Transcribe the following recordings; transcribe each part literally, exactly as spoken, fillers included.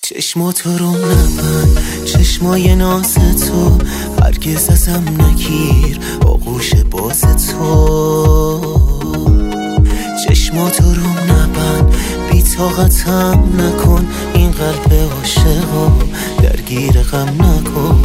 چشماتو رو نبند، چشمای ناز تو هرگز ازم نگیر، آغوش باز تو. چشماتو رو نبند، بی طاقتم نکن، این قلب عاشقا درگیر غم نکن.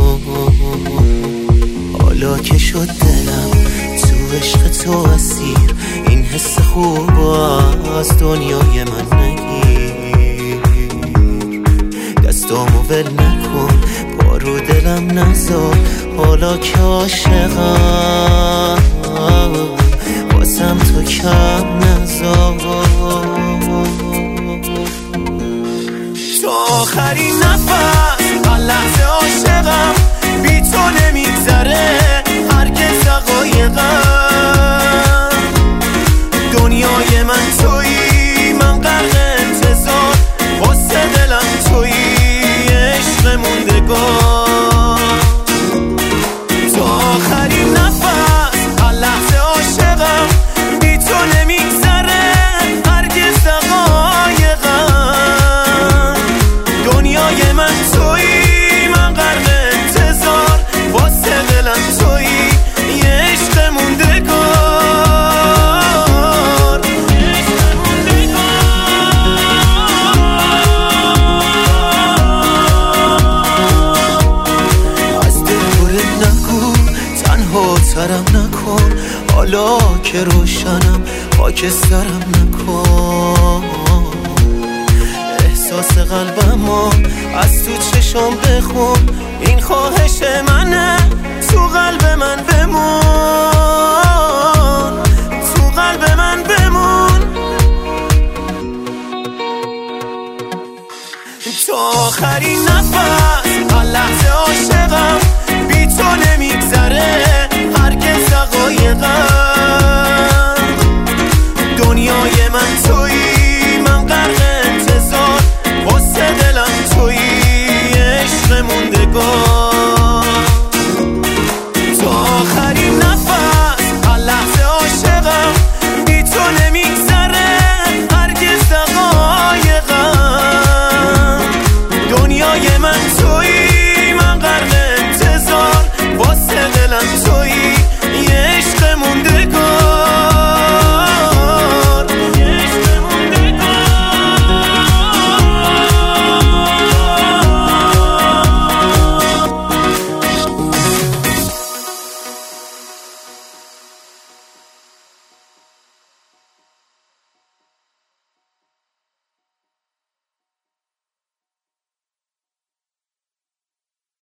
حالا که شد دلم تو عشق تو اسیر، این حس خوب از دنیای من نگیر. دستامو ول نکن، پا رو دلم نذار، حالا که عاشقم واسم تو کم نذار. تا آخرین نفس هر لحظه عاشقم، بی تو نمیگذره هرگز دقایقم. دنیای من تویی، من غرق انتظار، واسه دلم تویی، عشق موندگار. تا آخرین نفس هر لحظه عاشقم، بی تو نمیگذره هرگز دقایقم. دنیای من تویی، من غرق انتظار، واسه دلم تویی، یه عشق موندگار. از دل برد نگو، تنها ترم نکن، حالا که روشنم خاکسترم نکن. احساس قلبمو از تو چشم بخون، این خواهش منه، تو قلب من بمون، تو قلب من بمون. تا آخرین نفس هر لحظه عاشقم، بی تو نمیگذره هرگز دقایقم.